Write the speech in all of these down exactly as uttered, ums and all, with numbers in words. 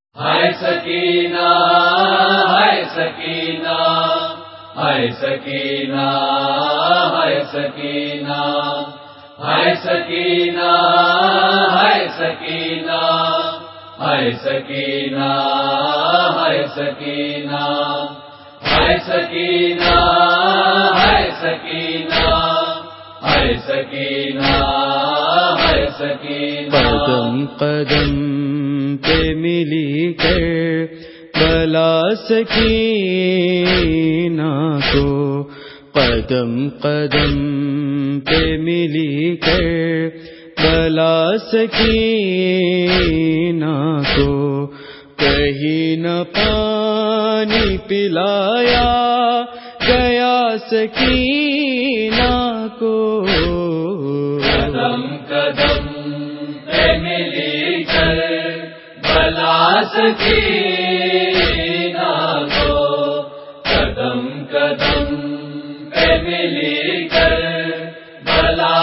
ہائے سکینہ ہائے سکینہ ہائے سکینہ ہائے سکینہ ہائے سکینہ ہائے سکینہ ہائے سکینہ ہائے سکینہ ہائے سکینہ ہائے سکینہ ہائے سکینہ ہائے سکینہ قدم قدم پہ ملی کر بلا سکینہ کو، قدم قدم پہ ملی کر بلا سکینہ کو، کہیں نہ پانی پلایا گیا سکینہ کو، قدم قدم پہ ملی کر بلا سکینہ کو، قدم قدم پہ ملی کر بلا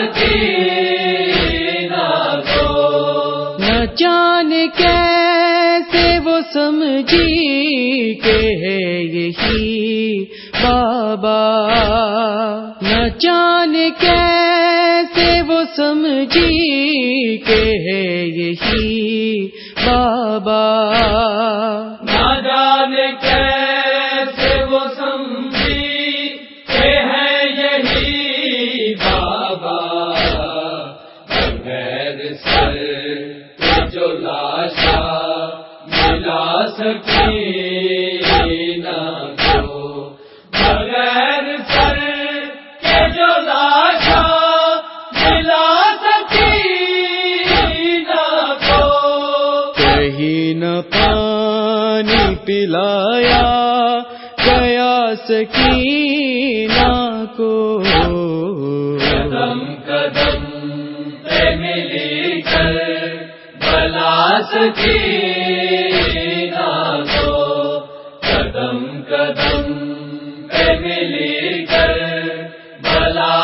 سکینہ کو، نہ جانے کیسے وہ سمجھی کہ ہے یہی بابا، نہ جانے کیسے وہ سمجھی کہ ہے یہی بابا، نہ جانے کیسے وہ سمجھی کہ ہے یہی بابا، بغیر سر کے جو لاشا ملا سکینہ کو، بغیر سر کے جو لاشا ملا سکینہ کو، کہیں نہ پانی پلایا گیا سکینہ کو، قدم قدم پہ ملی کر بلا سکینہ کو، قدم قدم پہ ملی کر بلا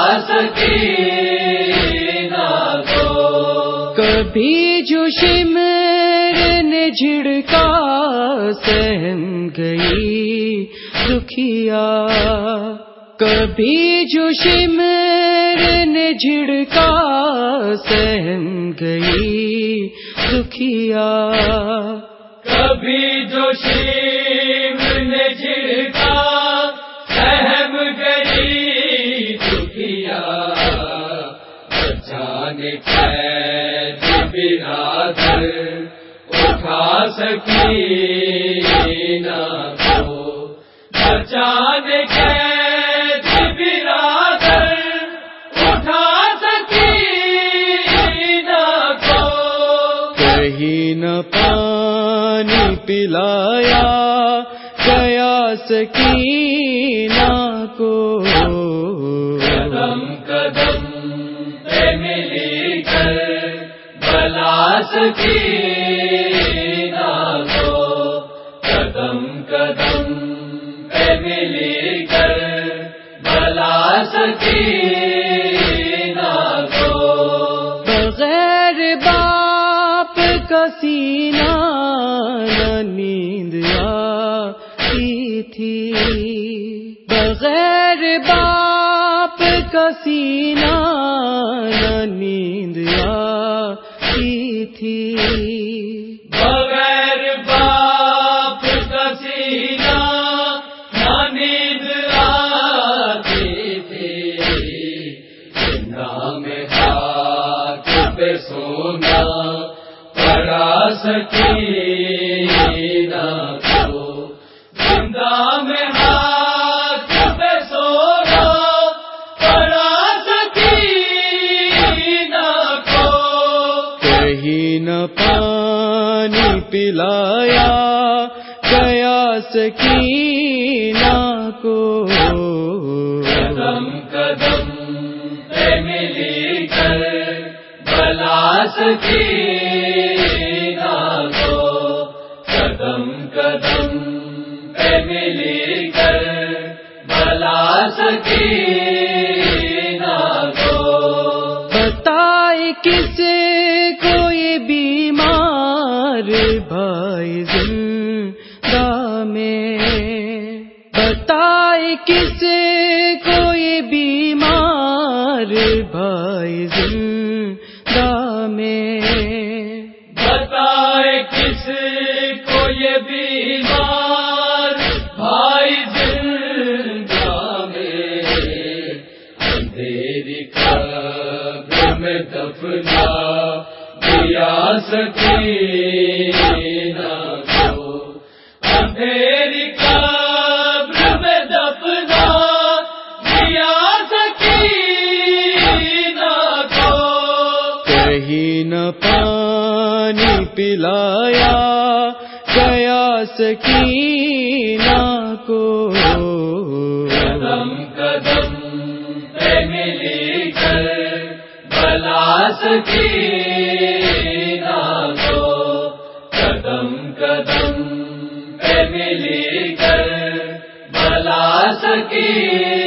سکینہ کو، کبھی جو شمر نے جھڑکا سہم گئی دکھیا، کبھی جو شمر نے جھڑکا سہم گئی دکھیا، کبھی جو شمر نے جھڑکا سہم گئی دکھیا، بچانے قید برادر اٹھا سکینہ کو، بچانے قید برادر اٹھا سکینہ کو، کہیں نہ پانی پلایا گیا سکینہ کو، قدم قدم پہ ملی کر بلا سکینہ کو، قدم قدم پہ ملی کر بلا سکینہ کو، بغیر باپ کا سینہ نہ نیند آتی تھی، بغیر باپ کا سینہ نہ نیند آتی تھی، بغیر باپ کا سینہ نہ نیند آتی تھی، نام ہاتھ پہ سونا پڑا سکینہ کو، زندہ میں ہاتھ پہ سونا پڑا سکینہ کو، کہیں نہ پانی پلایا گیا سکینہ کو، قدم قدم پہ ملی کر بلا سکینہ کو، قدم قدم پہ ملی کر بلا سکینہ کو، بتائے کس کو یہ بیمار بھائی بھائی زندہ میں، بتائے کس کو یہ بیمار بھائی زندہ میں، بتائے کس کو یہ بیمار بھائی زندہ میں، اندھیری قبر میں دفنا دیا سکینہ کو، اندھیری قبر میں دفنا دیا سکینہ کو، کہیں نہ پانی پلایا گیا سکینہ کو، قدم قدم پہ ملی کر بلا سکینہ کو، قدم قدم پہ ملی کر بلا سکینہ